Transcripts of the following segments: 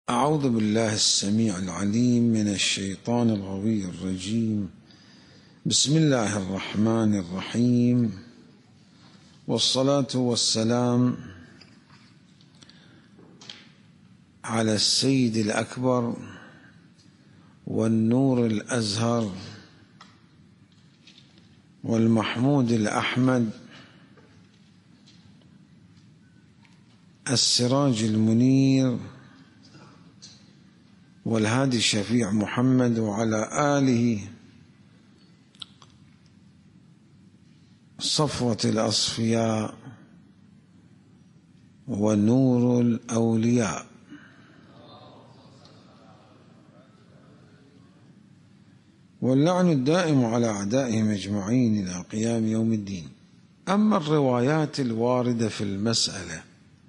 أعوذ بالله السميع العليم من الشيطان الغوي الرجيم. بسم الله الرحمن الرحيم، والصلاة والسلام على السيد الأكبر والنور الأزهر والمحمود الأحمد السراج المنير والهادي الشفيع محمد، وعلى آله صفوة الأصفياء ونور الأولياء. واللعن الدائم على أعدائهم أجمعين إلى قيام يوم الدين. أما الروايات الواردة في المسألة،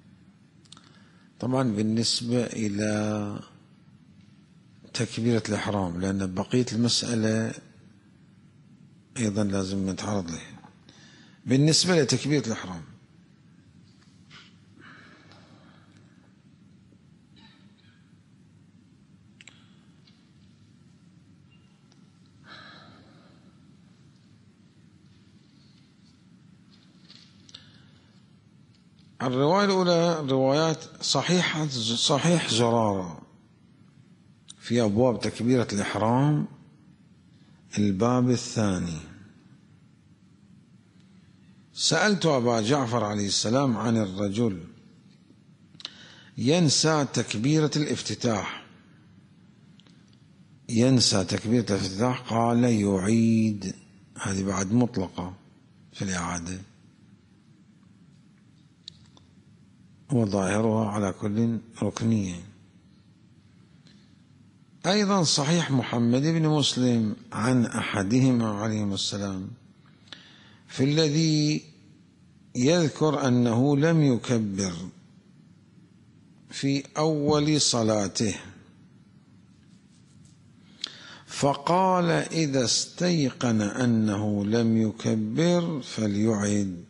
طبعا بالنسبة إلى تكبيرة الإحرام، لأن بقية المسألة أيضا لازم نتعرض له. بالنسبة لتكبيرة الإحرام، الرواية الأولى روايات صحيح زرارة في أبواب تكبيرة الإحرام الباب الثاني. سألت أبا جعفر عليه السلام عن الرجل ينسى تكبيرة الافتتاح، قال يعيد. هذه بعد مطلقة في الإعادة، وظاهرها على كل ركنية. أيضا صحيح محمد بن مسلم عن أحدهما عليهما السلام في الذي يذكر أنه لم يكبر في أول صلاته، فقال إذا استيقن أنه لم يكبر فليعد.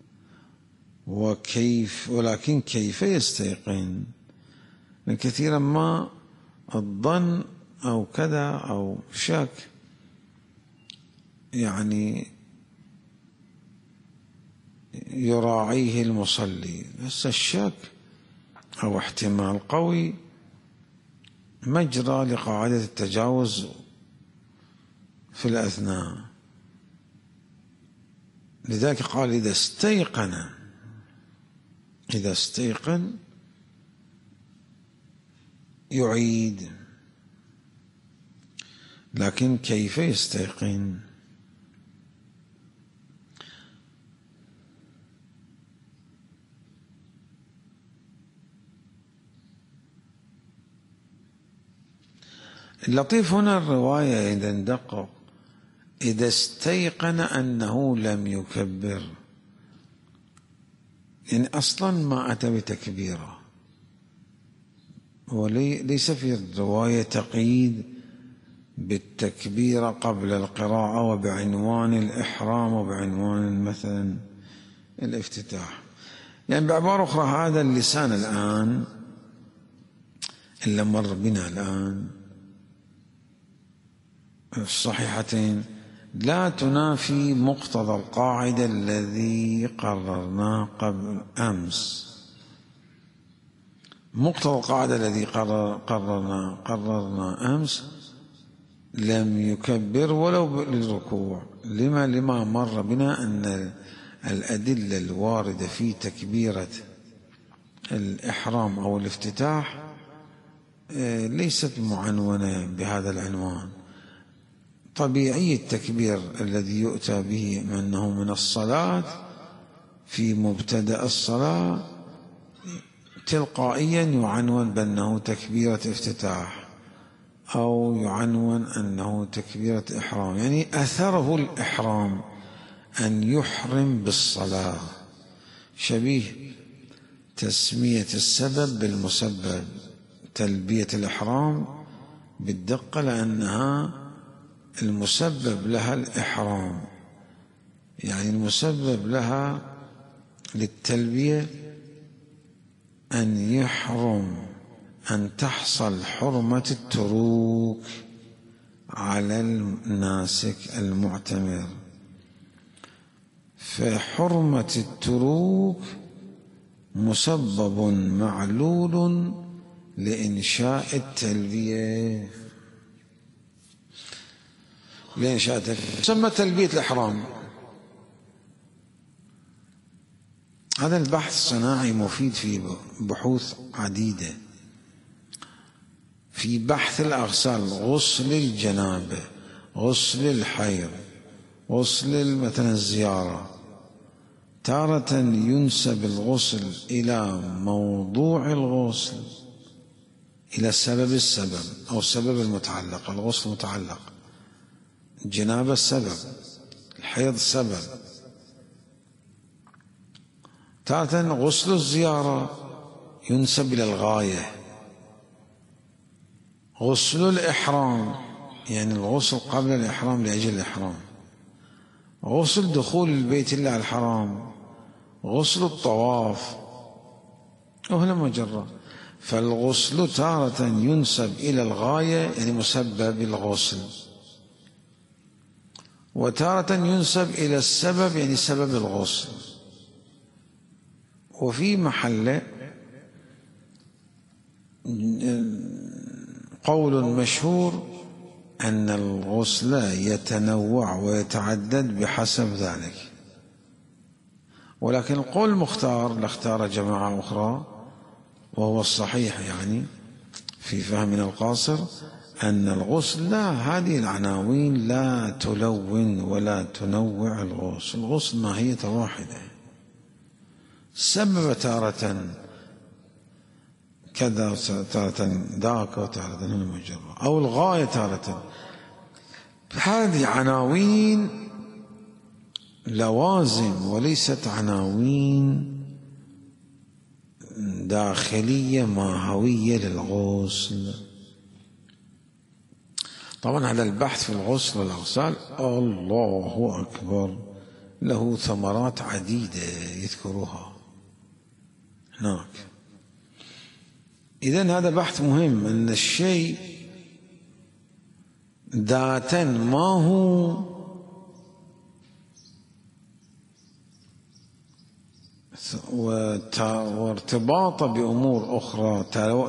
ولكن كيف يستيقن؟ كثيرا ما الظن أو كذا أو شك، يعني يراعيه المصلي، بس الشك أو احتمال قوي مجرى لقاعدة التجاوز في الأثناء. لذلك قال إذا استيقن يعيد. لكن كيف يستيقن؟ اللطيف هنا الرواية إذا ندقق، إذا استيقن أنه لم يكبر، يعني أصلا ما أتى بتكبيره، وليس في الرواية تقييد بالتكبير قبل القراءة وبعنوان الإحرام وبعنوان مثلا الافتتاح. يعني بعبارة أخرى، هذا اللسان الآن اللي مر بنا الآن الصحيحتين لا تنافي مقتضى القاعدة الذي قررناه قبل أمس. مقتضى القاعدة الذي قررنا أمس لم يكبر ولو للركوع. لما مر بنا أن الأدلة الواردة في تكبيرة الإحرام أو الافتتاح ليست معنونة بهذا العنوان. طبيعي التكبير الذي يؤتى به أنه من الصلاة في مبتدأ الصلاة تلقائيا يعنون بأنه تكبيرة افتتاح أو يعنون أنه تكبيرة إحرام، يعني أثره الإحرام أن يحرم بالصلاة، شبيه تسمية السبب بالمسبب. تلبية الإحرام بالدقة لأنها المسبب لها الإحرام، يعني المسبب لها للتلبية أن يحرم أن تحصل حرمة التروك على الناسك المعتمر. فحرمة التروك مسبب معلول لإنشاء التلبية، تسمى تلبية الإحرام. هذا البحث الصناعي مفيد في بحوث عديدة، في بحث الأغسال، غسل الجنابة، غسل الحيض، غسل مثلا الزيارة. تارة ينسب الغسل إلى موضوع الغسل، إلى السبب أو السبب المتعلق. الغسل متعلق، الجنابة السبب، الحيض السبب. تارة غسل الزيارة ينسب إلى الغاية. غسل الإحرام يعني الغسل قبل الإحرام لأجل الإحرام. غسل دخول البيت الله الحرام، غسل الطواف، وهنا مجرى. فالغسل تارة ينسب إلى الغاية يعني مسبب الغسل، وتارة ينسب إلى السبب يعني سبب الغسل. وفي محل قول مشهور أن الغسل يتنوع ويتعدد بحسب ذلك، ولكن القول المختار لاختار جماعة أخرى وهو الصحيح يعني في فهمنا القاصر، أن الغسل لا، هذه العناوين لا تلون ولا تنوع الغسل. الغسل ماهية واحدة، سبب تارة كذا، تارة ذاك، وتارة هنا مجرى، أو الغاية تارة. هذه عناوين لوازم وليست عناوين داخلية ماهوية للغسل. طبعا هذا البحث في الغسل والأغسال الله أكبر له ثمرات عديدة يذكرها هناك. إذن هذا بحث مهم، أن الشيء ذاتا ما هو وارتباطه بأمور أخرى،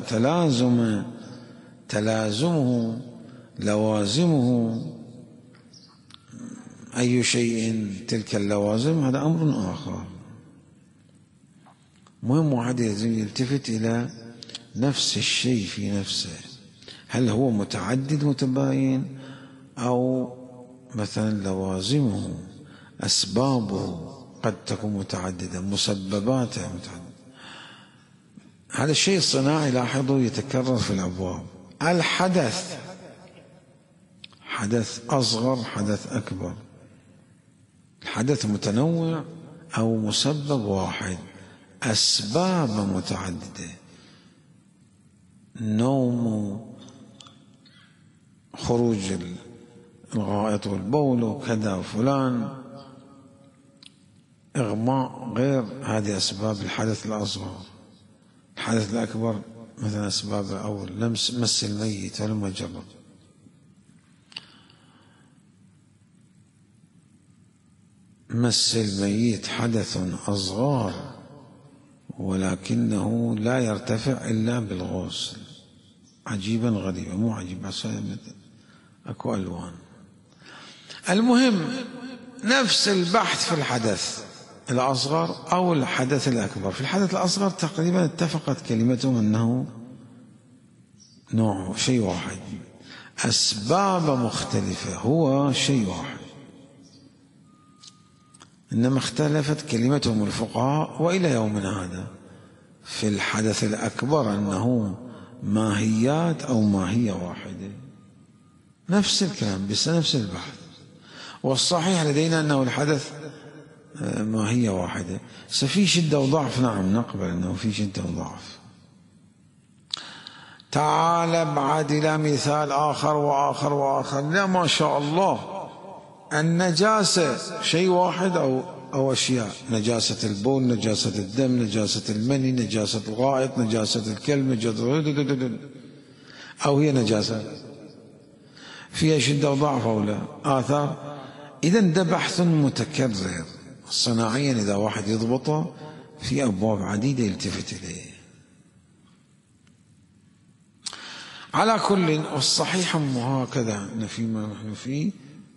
تلازمه، لوازمه، أي شيء تلك اللوازم، هذا أمر آخر. مهم واحد يلتفت إلى نفس الشيء في نفسه، هل هو متعدد متباين، أو مثلا لوازمه أسبابه قد تكون متعددة، مسبباته متعددة. هذا الشيء الصناعي لاحظوا يتكرر في الأبواب. الحدث، حدث أصغر، حدث أكبر، الحدث متنوع أو مسبب واحد، أسباب متعددة، نوم، خروج الغائط والبول وكذا وفلان، إغماء، غير، هذه أسباب الحدث الأصغر. الحدث الأكبر مثلا أسباب أول مس الميت ولما جرب. مس الميت حدث أصغر ولكنه لا يرتفع إلا بالغسل. عجيبا غريبا، مو عجيب، أكو ألوان. المهم نفس البحث في الحدث الأصغر أو الحدث الأكبر. في الحدث الأصغر تقريبا اتفقت كلمتهم أنه نوع شيء واحد، أسباب مختلفة، هو شيء واحد، إنما اختلفت كلمتهم الفقهاء وإلى يومنا هذا في الحدث الأكبر أنه ماهيات أو ماهية واحدة. نفس الكلام بس نفس البحث. والصحيح لدينا أنه الحدث ماهية واحدة. في شدة وضعف، نعم نقبل أنه في شدة وضعف. تعال بعد إلى مثال آخر وآخر وآخر. لا ما شاء الله النجاسة شيء واحد أو أشياء، نجاسة البول، نجاسة الدم، نجاسة المني، نجاسة الغائط، نجاسة الكلب، نجاسة، أو هي نجاسة فيها شدة وضعف أو لا آثار. إذن ده بحث متكرر صناعيا، إذا واحد يضبطه في أبواب عديدة يلتفت إليه. على كل، والصحيح هكذا فيما نحن فيه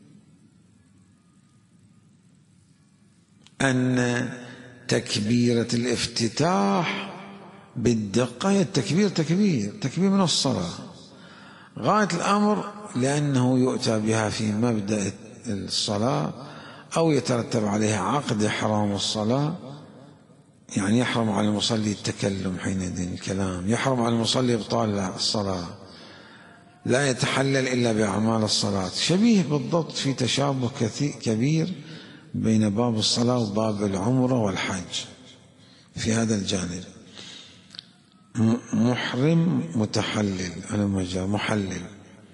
أن تكبيرة الافتتاح بالدقة هي تكبير من الصلاة غاية الأمر، لأنه يؤتى بها في مبدأ الصلاة أو يترتب عليها عقد إحرام الصلاة. يعني يحرم على المصلي التكلم حينئذ، الكلام، يحرم على المصلي إبطال الصلاة، لا يتحلل إلا بأعمال الصلاة. شبيه بالضبط، في تشابه كبير بين باب الصلاة وباب العمرة والحج في هذا الجانب. محرم متحلل على مجال محلل.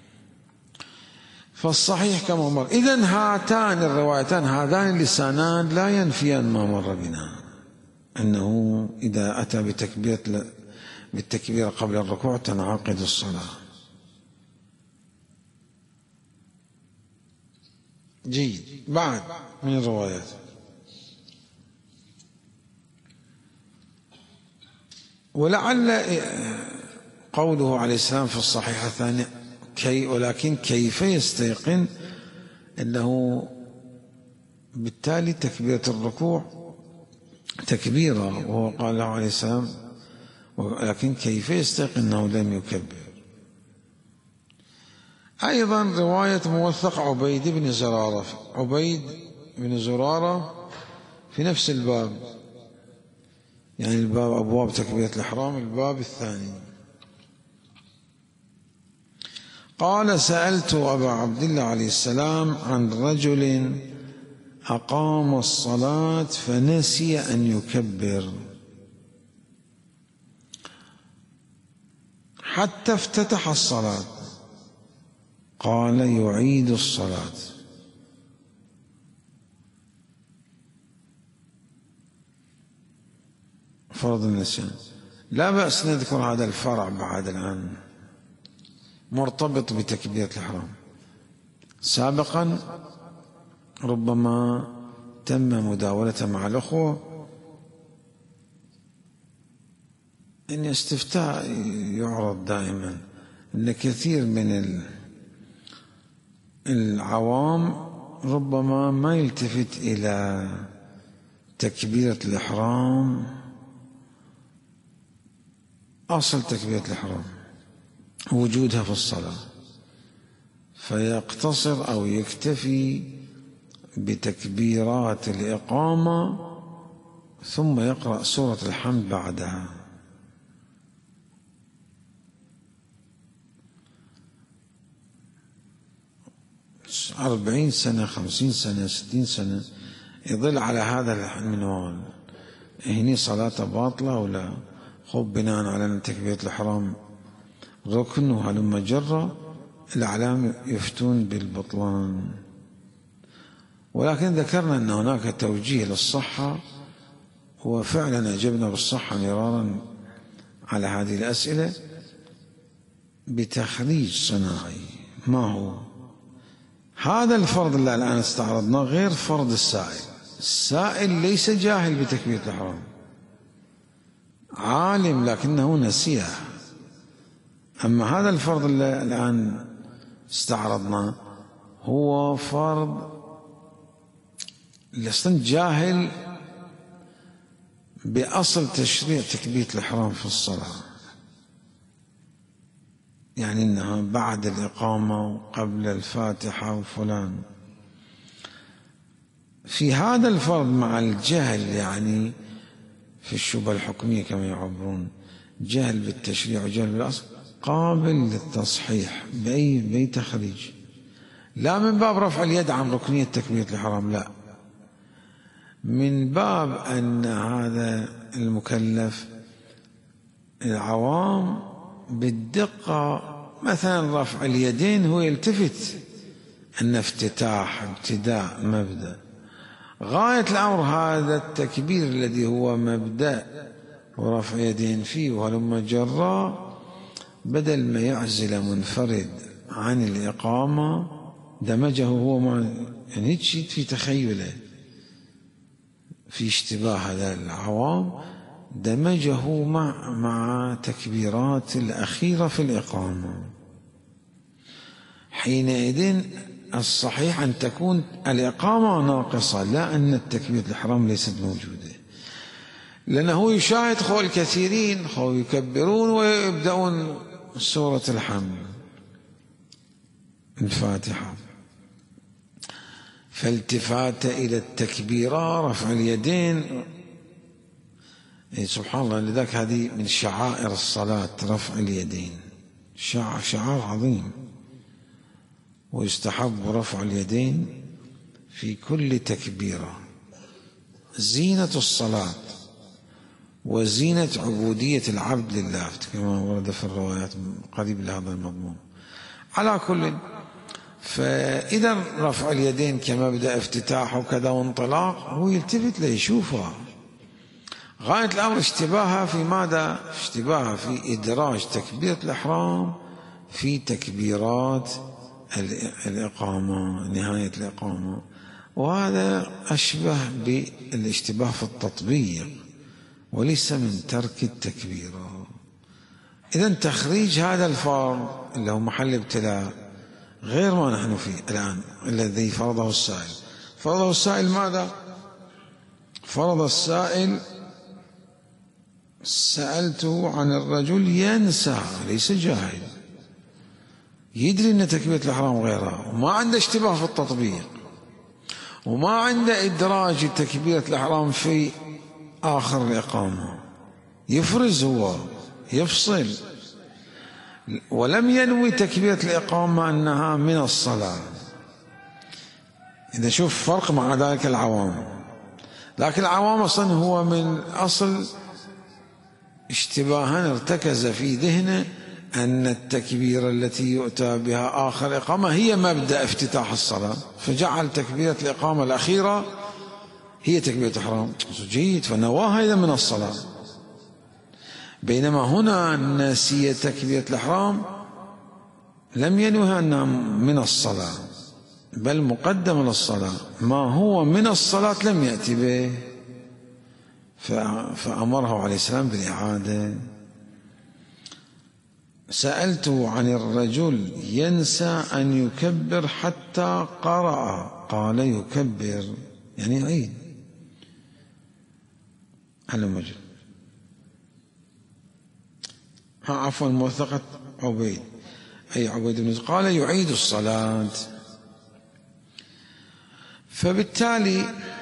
فالصحيح كما مر. إذن هاتان الروايتان، هذان اللسانان لا ينفيان ما مر بنا، أنه إذا أتى بالتكبير قبل الركوع تنعقد الصلاة. جيد. بعد من الروايات ولعل قوله عليه السلام في الصحيح الثاني ولكن كيف يستيقن أنه بالتالي تكبيرة الركوع تكبيرة، وهو قال له عليه السلام ولكن كيف يستيقن أنه لم يكبر. أيضا رواية موثق عبيد بن زرارة في نفس الباب، يعني الباب أبواب تكبيرة الإحرام، الباب الثاني. قال سألت أبا عبد الله عليه السلام عن رجل أقام الصلاة فنسي أن يكبر حتى افتتح الصلاة، قال يعيد الصلاة. فرض النسيان. لا بأس نذكر هذا الفرع بعد الآن مرتبط بتكبيرة الإحرام. سابقا ربما تم مداولته مع الأخوة أن استفتاء يعرض دائما، أن كثير من العوام ربما ما يلتفت إلى تكبيرة الإحرام، أصل تكبيرة الإحرام وجودها في الصلاة، فيقتصر أو يكتفي بتكبيرات الإقامة ثم يقرأ سورة الحمد بعدها. 40 سنة 50 سنة 60 سنة يظل على هذا المنوال، هني صلاة باطلة ولا خب بناء على أن تكبيرة الإحرام ركن وهلم جرة، الأعلام يفتون بالبطلان. ولكن ذكرنا أن هناك توجيه للصحة، وفعلا أجبنا بالصحة مرارا على هذه الأسئلة بتخريج صناعي. ما هو هذا الفرض اللي الآن استعرضناه غير فرض السائل. السائل ليس جاهل بتكبيرة الإحرام، عالم لكنه نسيه. أما هذا الفرض اللي الآن استعرضناه هو فرض لست جاهل بأصل تشريع تكبيرة الإحرام في الصلاة، يعني إنها بعد الإقامة وقبل الفاتحة وفلان. في هذا الفرض مع الجهل، يعني في الشبهة الحكمية كما يعبرون، جهل بالتشريع وجهل بالأصل، قابل للتصحيح بأي تخريج، لا من باب رفع اليد عن ركنية تكبيرة الإحرام، لا، من باب أن هذا المكلف العوام بالدقة، مثلا رفع اليدين هو يلتفت أن افتتاح ابتداء مبدأ. غاية الأمر هذا التكبير الذي هو مبدأ ورفع يدين فيه وهلم جرا، بدل ما يعزل منفرد عن الإقامة دمجه هو مع، يعني في تخيله في اشتباه هذا العوام، دمجه مع تكبيرات الأخيرة في الإقامة. حينئذ الصحيح أن تكون الإقامة ناقصة، لا أن التكبيرة الإحرام ليست موجودة، لأنه يشاهد خو الكثيرين خو يكبرون ويبدأون سورة الحمد الفاتحة، فالتفات إلى التكبيرة رفع اليدين. سبحان الله، لذلك هذه من شعائر الصلاة رفع اليدين، شعار عظيم، ويستحب رفع اليدين في كل تكبيرة، زينة الصلاة وزينة عبودية العبد لله كما ورد في الروايات قريب لهذا المضمون. على كل، فإذا رفع اليدين كمبدأ افتتاح وكذا وانطلاق هو يلتفت ليشوفها. غاية الأمر اشتباهها في ماذا؟ اشتباهها في إدراج تكبيرة الإحرام في تكبيرات الإقامة، نهاية الإقامة، وهذا أشبه بالاشتباه في التطبيق وليس من ترك التكبيرة. إذن تخريج هذا الفرض اللي هو محل ابتلاء غير ما نحن فيه الآن الذي فرضه السائل. فرضه السائل ماذا؟ فرض السائل سألته عن الرجل ينسى، ليس جاهل، يدري أن تكبيرة الإحرام غيرها وما عنده اشتباه في التطبيق وما عنده إدراج تكبيرة الإحرام في آخر الإقامة، يفرز هو يفصل، ولم ينوي تكبيرة الإقامة أنها من الصلاة. إذا شوف فرق مع ذلك العوام، لكن العوام أصلا هو من أصل اشتباها ارتكز في ذهنه أن التكبيرة التي يؤتى بها آخر الإقامة هي مبدأ افتتاح الصلاة، فجعل تكبيرة الإقامة الأخيرة هي تكبيرة الإحرام. جيد، فنواها إذا من الصلاة، بينما هنا نسي تكبيرة الإحرام لم ينوها أنها من الصلاة بل مقدم للصلاة، ما هو من الصلاة لم يأتي به، فأمره عليه السلام بالإعادة. سألته عن الرجل ينسى أن يكبر حتى قرأ، قال يكبر يعني يعيد. على مجد عفوا موثقة عبيد، أي عبيد بن قال يعيد الصلاة. فبالتالي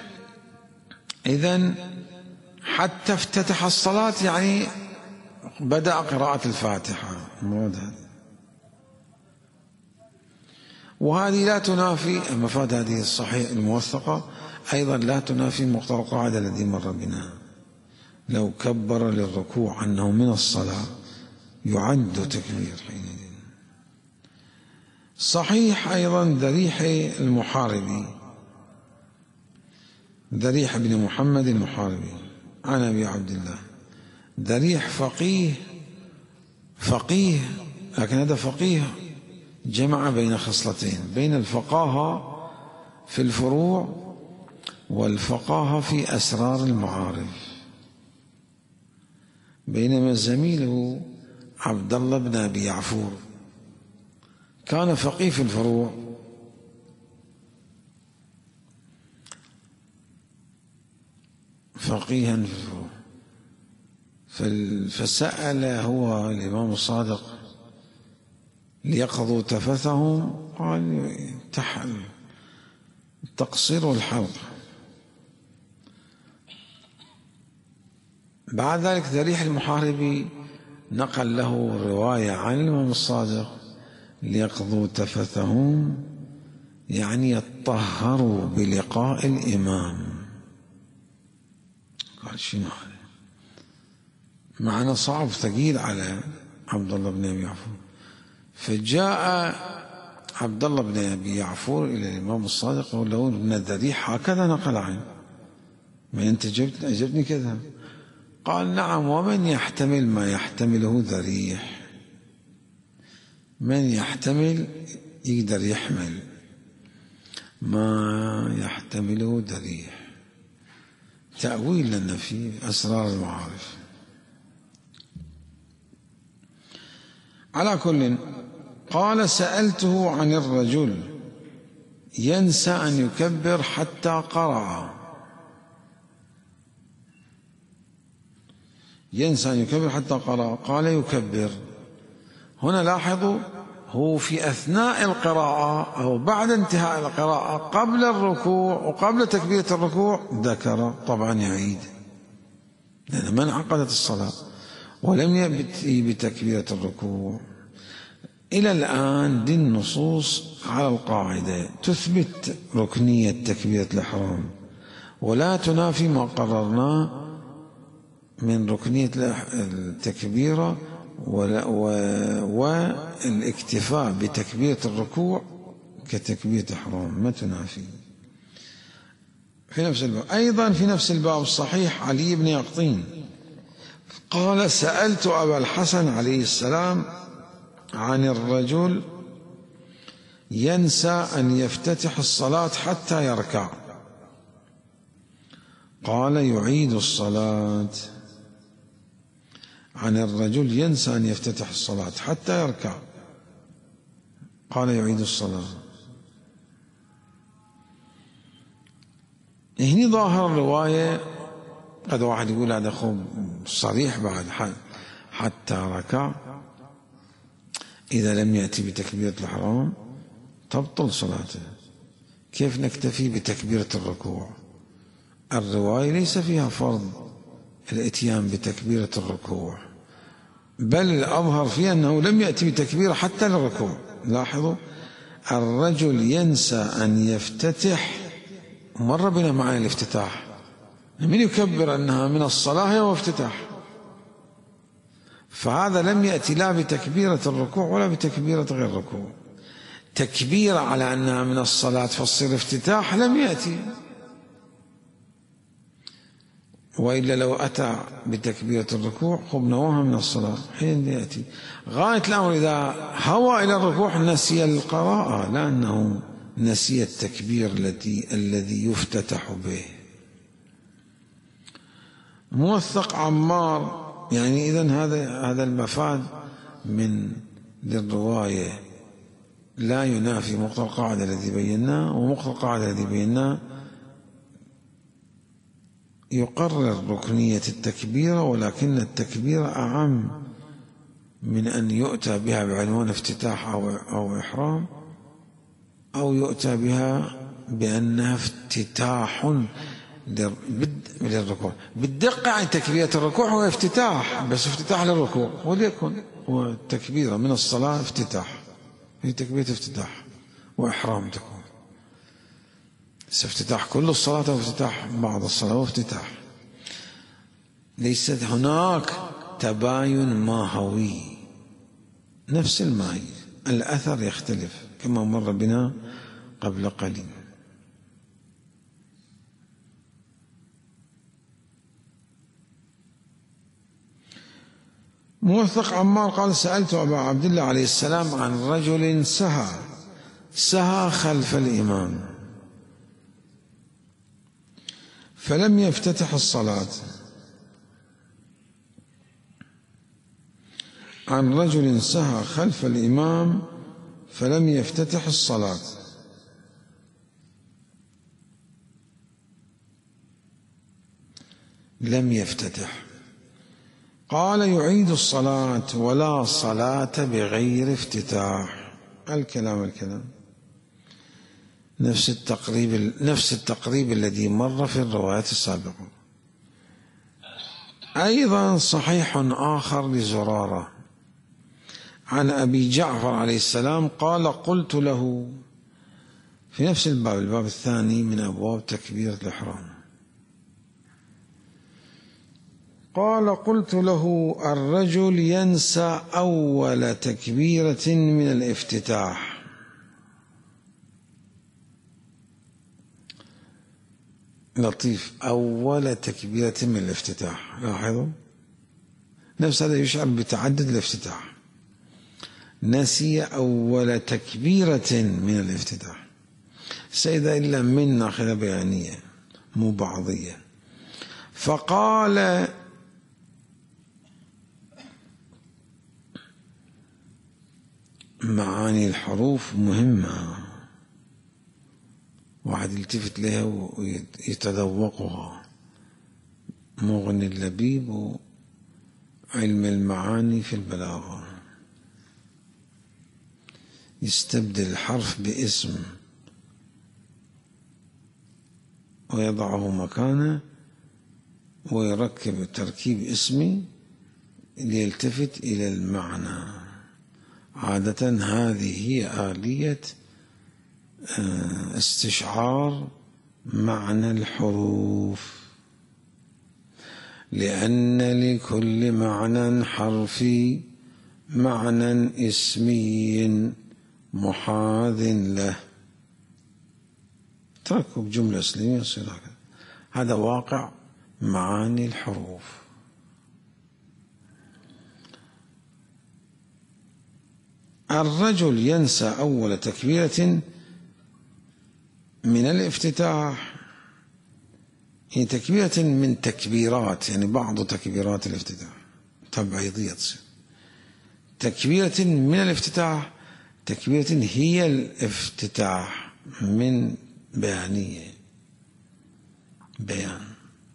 إذن حتى افتتح الصلاة يعني بدأ قراءة الفاتحة، وهذه لا تنافي المفاد هذه الصحيح الموثقة أيضا لا تنافي مقتضى القاعدة الذي مر بنا، لو كبر للركوع أنه من الصلاة يعد تكبير حينئذ. صحيح أيضا ذريح المحاربي، ذريح بن محمد المحاربي عن أبي عبد الله، ذريح فقيه لكن هذا فقيه جمع بين خصلتين، بين الفقاهة في الفروع والفقاهة في أسرار المعارف، بينما زميله عبد الله بن أبي يعفور كان فقيه في الفروع فقيها في الفروع، فسأل هو الإمام الصادق ليقضوا تفثهم، قال تقصير الحلق. بعد ذلك ذريح المحاربي نقل له رواية عن الإمام الصادق ليقضوا تفثهم يعني يطهروا بلقاء الإمام. قال شنو هذا؟ معنى صعب ثقيل على عبد الله بن أبي يعفور. فجاء عبد الله بن أبي يعفور إلى الإمام الصادق يقول له ابن الذريح هكذا نقل عنه، ما أنت أجبتني كذا. قال نعم، ومن يحتمل ما يحتمله ذريح، من يحتمل يقدر يحمل ما يحتمله ذريح. تأويل لنا في أسرار المعارف. على كل، قال سألته عن الرجل ينسى أن يكبر حتى قرأ، ينسى أن يكبر حتى قرأ، قال يكبر. هنا لاحظوا، هو في أثناء القراءة أو بعد انتهاء القراءة قبل الركوع وقبل تكبيرة الركوع ذكر، طبعا يعيد لأن من عقدت الصلاة ولم يأتي بتكبيرة الركوع. إلى الآن دي النصوص على القاعدة تثبت ركنية تكبيرة الإحرام ولا تنافي ما قررناه من ركنية التكبيرة والاكتفاء بتكبيرة الركوع كتكبيرة إحرام، ما تنافي. في نفس الباب أيضا، في نفس الباب الصحيح علي بن يقطين قال سألت أبا الحسن عليه السلام عن الرجل ينسى أن يفتتح الصلاة حتى يركع، قال يعيد الصلاة. عن الرجل ينسى أن يفتتح الصلاة حتى يركع، قال يعيد الصلاة. هنا ظاهر الرواية، قد واحد يقول هذا خب صريح بعد حتى ركع، إذا لم يأتي بتكبيرة الإحرام تبطل صلاته. كيف نكتفي بتكبيرة الركوع؟ الرواية ليس فيها فرض الاتيان بتكبيرة الركوع، بل الأظهر فيها أنه لم يأتي بتكبيرة حتى للركوع. لاحظوا، الرجل ينسى أن يفتتح، مر بنا معاني الافتتاح، من يكبر أنها من الصلاة وافتتاح، فهذا لم يأتي لا بتكبيرة الركوع ولا بتكبيرة غير الركوع. تكبير على أنها من الصلاة فتصير افتتاح لم يأتي، وإلا لو أتى بتكبيرة الركوع خبناها من الصلاة حين يأتي. غاية الأمر إذا هوى إلى الركوع نسي القراءة، لأنه نسي التكبير الذي يفتتح به. موثق عمار، يعني إذن هذا المفاد من للرواية لا ينافي مقتضى القاعدة الذي بيناه، ومقتضى القاعدة الذي بيناه يقرر ركنية التكبيرة، ولكن التكبيرة أعم من أن يؤتى بها بعنوان افتتاح أو إحرام، أو يؤتى بها بأنها افتتاح للركوع. بالدقة عن تكبيرة الركوع هو افتتاح، بس افتتاح للركوع، وليكن هو التكبيرة من الصلاة افتتاح، هي تكبيرة افتتاح وإحرام تكون، افتتاح كل الصلاة وافتتاح بعض الصلاة وافتتاح. ليست هناك تباين ماهوي، نفس الماهي، الأثر يختلف كما مر بنا قبل قليل. موثق عمار قال سألت أبا عبد الله عليه السلام عن رجل سهى خلف الإمام فلم يفتتح الصلاة، عن رجل سهى خلف الإمام فلم يفتتح الصلاة، لم يفتتح، قال يعيد الصلاة ولا صلاة بغير افتتاح. الكلام نفس التقريب الذي مر في الروايات السابقة. أيضا صحيح آخر لزرارة عن أبي جعفر عليه السلام قال قلت له في نفس الباب الثاني من أبواب تكبيرة الإحرام، قال قلت له الرجل ينسى أول تكبيرة من الافتتاح، لطيف، أول تكبيرة من الافتتاح. لاحظوا نفس هذا يشعر بتعدد الافتتاح. نسي أول تكبيرة من الافتتاح. سيدة إلا من ناخذة بيانية مو بعضية. فقال معاني الحروف مهمة، واحد يلتفت لها ويتذوقها. مغني اللبيب وعلم المعاني في البلاغة. يستبدل الحرف باسم ويضعه مكانه ويركب تركيب اسمي ليلتفت إلى المعنى. عادة هذه هي آلية استشعار معنى الحروف، لأن لكل معنى حرفي معنى اسمي محاذ له. تركب جملة اسمية يصير هكذا. هذا واقع معاني الحروف. الرجل ينسى أول تكبيرة من الافتتاح، يعني تكبيرة من تكبيرات، يعني بعض تكبيرات الافتتاح تبعيضية تصير. تكبيرة من الافتتاح، تكبيرة هي الافتتاح من بيانية، بيان.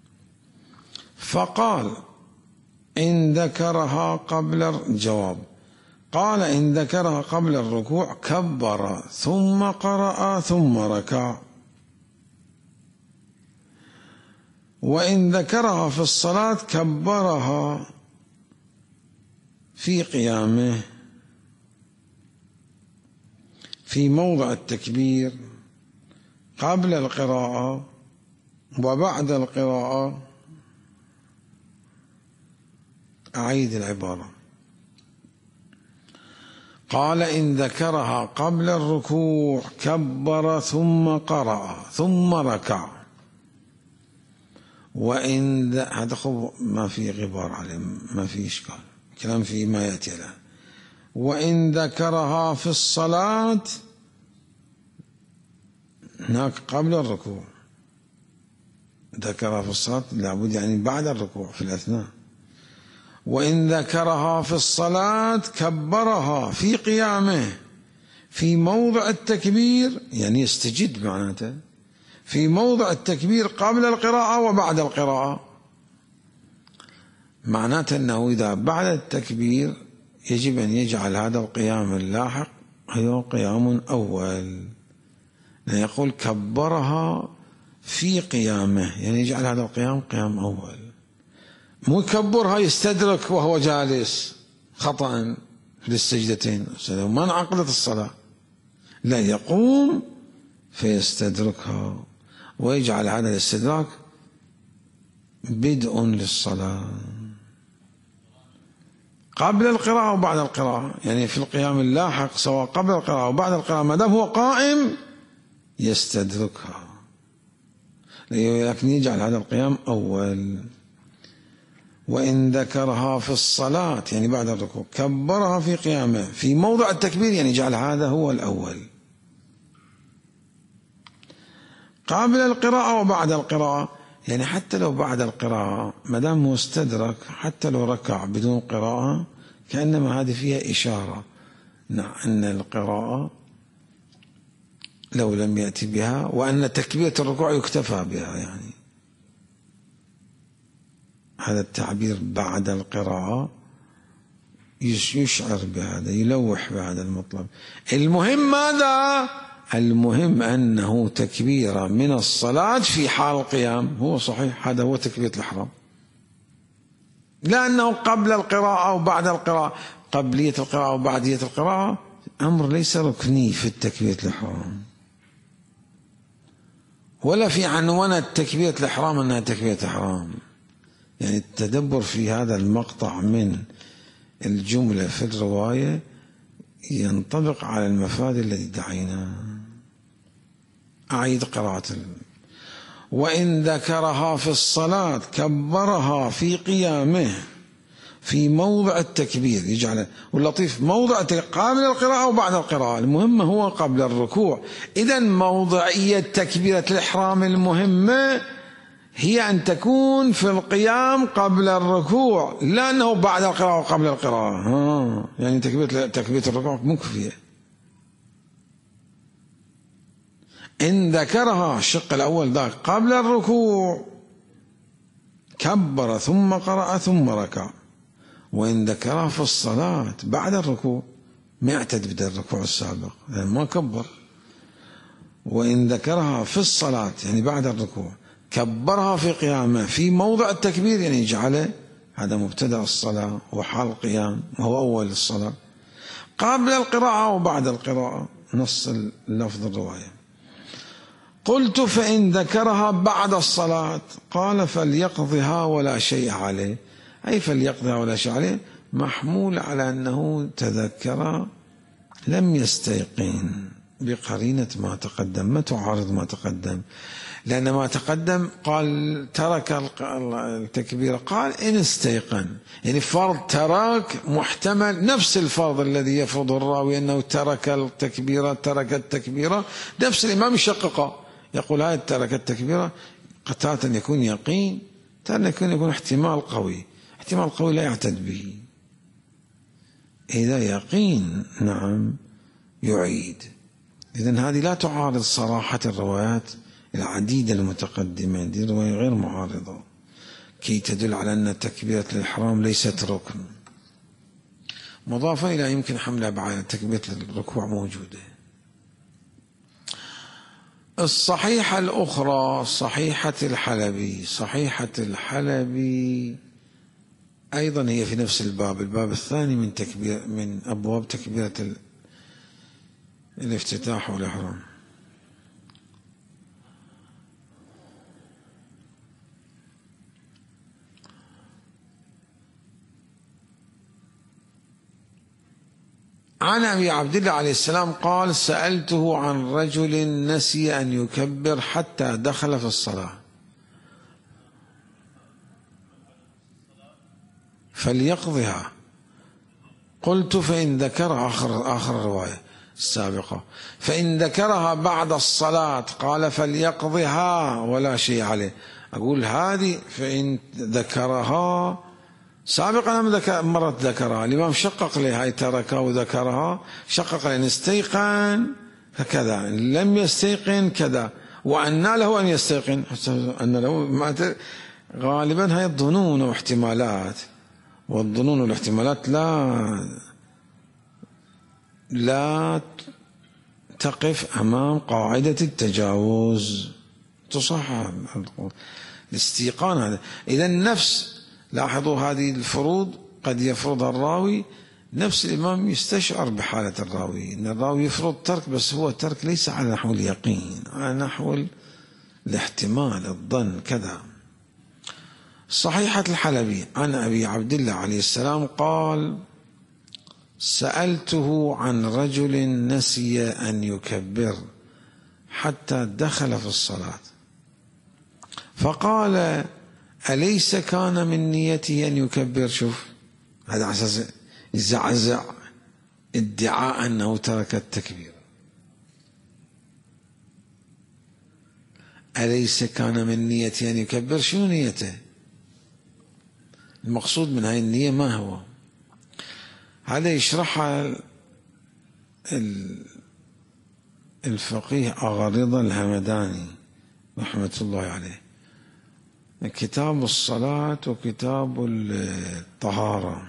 فقال إن ذكرها قبل الجواب، قال إن ذكرها قبل الركوع كبر ثم قرأ ثم ركع، وإن ذكرها في الصلاة كبرها في قيامه في موضع التكبير قبل القراءة وبعد القراءة. أعيد العبارة. قال إن ذكرها قبل الركوع كبر ثم قرأ ثم ركع، وإن هذا ما في غبار عليه، ما في إشكال، كلام في ما يأتي له. وإن ذكرها في الصلاة، هناك قبل الركوع، ذكرها في الصلاة لابد يعني بعد الركوع في الأثناء. وإن ذكرها في الصلاة كبرها في قيامه في موضع التكبير، يعني يستجد معناته في موضع التكبير قبل القراءة وبعد القراءة. معناته أنه إذا بعد التكبير يجب أن يجعل هذا القيام اللاحق هو قيام أول، يقول كبرها في قيامه، يعني يجعل هذا القيام قيام أول. مو يكبرها يستدرك وهو جالس خطأ للسجدتين ما انعقدت الصلاة، لا، يقوم فيستدركها ويجعل هذا الاستدراك بدء للصلاة قبل القراءة وبعد القراءة، يعني في القيام اللاحق سواء قبل القراءة وبعد القراءة ما دام هو قائم يستدركها، لكن يجعل هذا القيام أول. وإن ذكرها في الصلاة يعني بعد الركوع كبرها في قيامه في موضع التكبير، يعني جعل هذا هو الأول قبل القراءة وبعد القراءة، يعني حتى لو بعد القراءة ما دام مستدرك، حتى لو ركع بدون قراءة كأنما هذه فيها إشارة أن القراءة لو لم يأتي بها وأن تكبيرة الركوع يكتفى بها، يعني هذا التعبير بعد القراءة يشعر بهذا، يلوح بهذا المطلب. المهم ماذا؟ المهم أنه تكبيرة من الصلاة في حال القيام، هو صحيح هذا هو تكبيرة الإحرام، لأنه قبل القراءة وبعد القراءة، قبلية القراءة وبعدية القراءة أمر ليس ركني في تكبيرة الإحرام، ولا في عنوان تكبيرة الإحرام أنها تكبيرة إحرام. يعني التدبر في هذا المقطع من الجملة في الرواية ينطبق على المفاد الذي دعيناه. أعيد قراءة وإن ذكرها في الصلاة كبرها في قيامه في موضع التكبير، يجعل واللطيف موضع قبل القراءة وبعد القراءة، المهم هو قبل الركوع. إذا موضعية تكبيرة الإحرام المهمة هي أن تكون في القيام قبل الركوع، لا أنه بعد القراءة وقبل القراءة. يعني تكبيرة الركوع مكفية. إن ذكرها الشق الأول ذاك قبل الركوع كبر ثم قرأ ثم ركع. وإن ذكرها في الصلاة بعد الركوع ما يعتد بدأ الركوع السابق يعني ما كبر. وإن ذكرها في الصلاة يعني بعد الركوع كبرها في قيامه في موضع التكبير، يعني يجعله هذا مبتدأ الصلاة وحال القيام وهو أول الصلاة قبل القراءة وبعد القراءة، نص اللفظ الرواية. قلت فإن ذكرها بعد الصلاة قال فليقضها ولا شيء عليه، أي فليقضها ولا شيء عليه محمول على أنه تذكر لم يستيقن بقرينة ما تقدم، ما تعارض ما تقدم، لأن ما تقدم قال ترك التكبير، قال إن استيقن، يعني فرض ترك محتمل، نفس الفرض الذي يفرض الراوي أنه ترك التكبيرة نفس الإمام يشققه يقول هاي ترك التكبيرة قد يكون يقين، يكون احتمال قوي، احتمال قوي لا يعتد به. إذا يقين نعم يعيد. إذن هذه لا تعارض صراحة الروايات العديدة المتقدمة، هذه رواية غير معارضة كي تدل على أن تكبيرة الإحرام ليست ركن، مضافة إلى يمكن حملها بعد تكبيرة الركوع موجودة. الصحيحة الأخرى صحيحة الحلبي أيضا هي في نفس الباب الثاني من أبواب تكبيرة الافتتاح والإحرام. عن أبي عبد الله عليه السلام قال سألته عن رجل نسي أن يكبر حتى دخل في الصلاة فليقضها. قلت فإن ذكر آخر الرواية السابقة فإن ذكرها بعد الصلاة قال فليقضها ولا شيء عليه. أقول هذه فإن ذكرها سابقا مرت ذكرها، الإمام شقق لي هاي تركها وذكرها، شقق لي إن استيقن فكذا، لم يستيقن كذا، وأن له أن يستيقن أن له غالبا هاي الظنون واحتمالات، والظنون والاحتمالات لا تقف أمام قاعدة التجاوز، تصحح الاستيقان هذا. إذا النفس لاحظوا هذه الفروض قد يفرضها الراوي، نفس الإمام يستشعر بحالة الراوي إن الراوي يفرض ترك، بس هو ترك ليس على نحو اليقين، على نحو الاحتمال الظن كذا. صحيحة الحلبي عن أبي عبد الله عليه السلام قال سألته عن رجل نسي أن يكبر حتى دخل في الصلاة فقال أليس كان من نيته أن يكبر؟ شوف هذا على أساس يزعزع ادعاء أنه ترك التكبير. أليس كان من نيته أن يكبر؟ شنو نيته؟ المقصود من هذه النية ما هو؟ هذا يشرحها الفقيه أغا رضا الهمداني رحمة الله عليه، كتاب الصلاة وكتاب الطهارة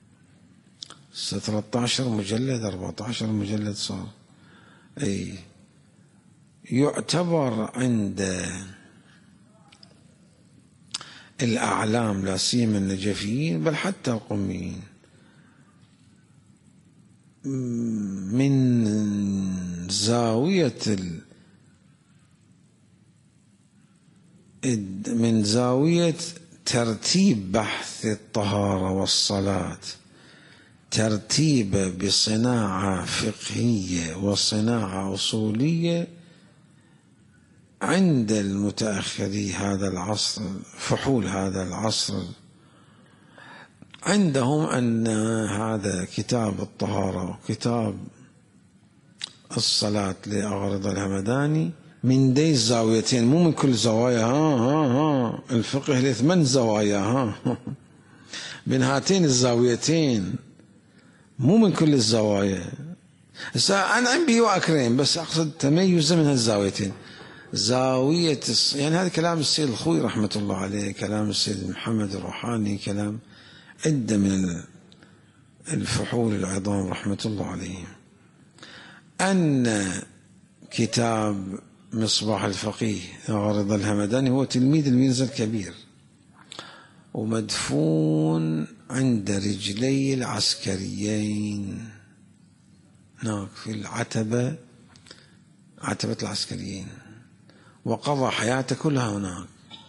13 مجلد 14 مجلد صار. أي يعتبر عند الأعلام لا سيما النجفيين بل حتى القميين من زاوية ترتيب بحث الطهارة والصلاة، ترتيب بصناعة فقهية وصناعة أصولية عند المتأخري هذا العصر، فحول هذا العصر، عندهم أن هذا كتاب الطهارة وكتاب الصلاة لأغرض الهمداني من دي الزاويتين، مو من كل زوايا. الفقه له 8 زوايا من هاتين الزاويتين، مو من كل الزوايا. أنعم به وأكرم، بس أقصد تميز من هالزاويتين. زاوية يعني هذا كلام السيد الخوي رحمة الله عليه، كلام السيد محمد الروحاني، كلام عدة من الفحول العظام رحمة الله عليهم، أن كتاب مصباح الفقيه غرض الهمداني هو تلميذ الميرزا الكبير، ومدفون عند رجلي العسكريين هناك في العتبة، عتبة العسكريين، وقضى حياته كلها هناك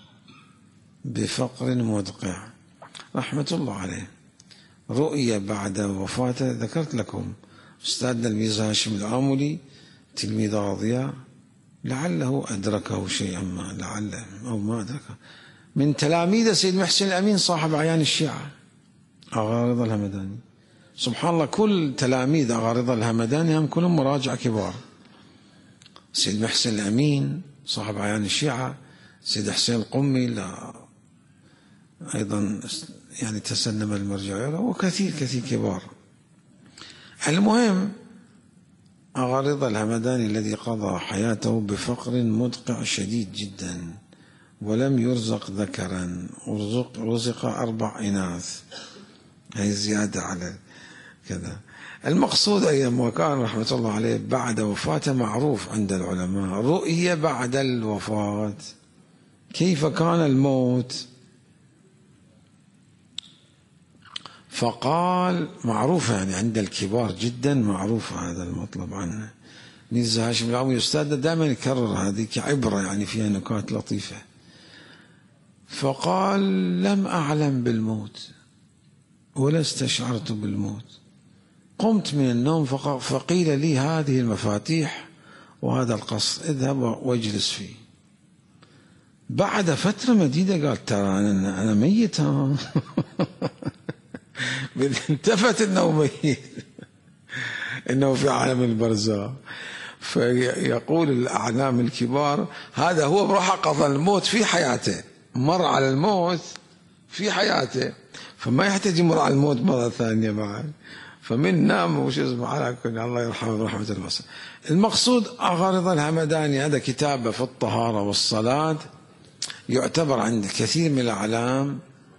بفقر مدقع رحمة الله عليه. رؤية بعد وفاته، ذكرت لكم أستاذنا الميرزا هاشم الآملي تلميذ أضياء، لعله أدركه شيئا ما، لعله أو ما أدركه، من تلاميذ سيد محسن الأمين صاحب أعيان الشيعة أغارض الهمداني. سبحان الله، كل تلاميذ أغارض الهمداني هم كلهم مراجع كبار. سيد محسن الأمين صاحب أعيان الشيعة، سيد حسين القمي لا أيضا يعني تسنم المرجعية، وكثير كثير كبار. المهم أغارض الهمداني الذي قضى حياته بفقر مدقع شديد جدا، ولم يرزق ذكرا، رزق 4 إناث، هي زيادة على كذا. المقصود أيضا وكان رحمة الله عليه بعد وفاته معروف عند العلماء، رؤية بعد الوفاة. كيف كان الموت؟ فقال معروفة يعني عند الكبار جدا، معروف هذا المطلب عنه. ميرزا هاشم الآملي أستاذنا دائما يكرر هذه كعبرة، يعني فيها نكات لطيفة. فقال لم أعلم بالموت ولا استشعرت بالموت، قمت من النوم فقيل لي هذه المفاتيح وهذا القصر، اذهب واجلس فيه. بعد فترة مديدة قال ترى أنا ميت التفت انه ميت، انه في عالم البرزاخ. فيقول الاعلام الكبار هذا هو بروحه قضى الموت في حياته، مر على الموت في حياته، فما يحتاج يمر على الموت مرة ثانية بعد. فمن نام وش اسمه على كل الله يرحمه برحمة الواسعة. المقصود أغارض الهمداني هذا كتابه في الطهارة والصلاة يعتبر عند كثير من الأعلام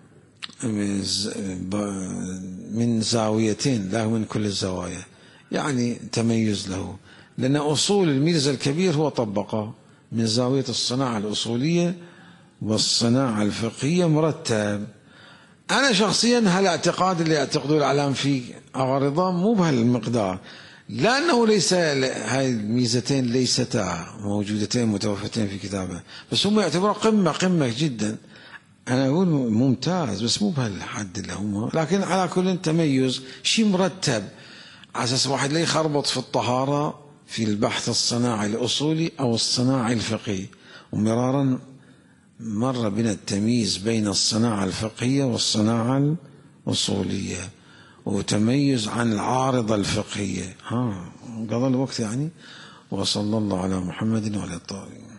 من زاويتين، لا من كل الزوايا، يعني تميز له، لأن أصول الميرزا الكبير هو طبقه من زاوية الصناعة الأصولية والصناعة الفقهية مرتب. أنا شخصيا هالاعتقاد اللي يعتقدون الأعلام فيه أغارضة مو بهالمقدار، لأنه ليس هاي الميزتين ليستا موجودتين متوفرتين في كتابه، بس هم يعتبروا قمة جدا. أنا أقول ممتاز بس مو بهالحد اللي هم، لكن على كل تميز شيء مرتب، على أساس واحد لا يخربط في الطهارة في البحث الصناعي الأصولي أو الصناعي الفقهي. ومرارا مر بنا التمييز بين الصناعة الفقهية والصناعة الأصولية، وتميز عن العارضة الفقهية. قضى الوقت يعني. وصلى الله على محمد وعلى الطاهرين.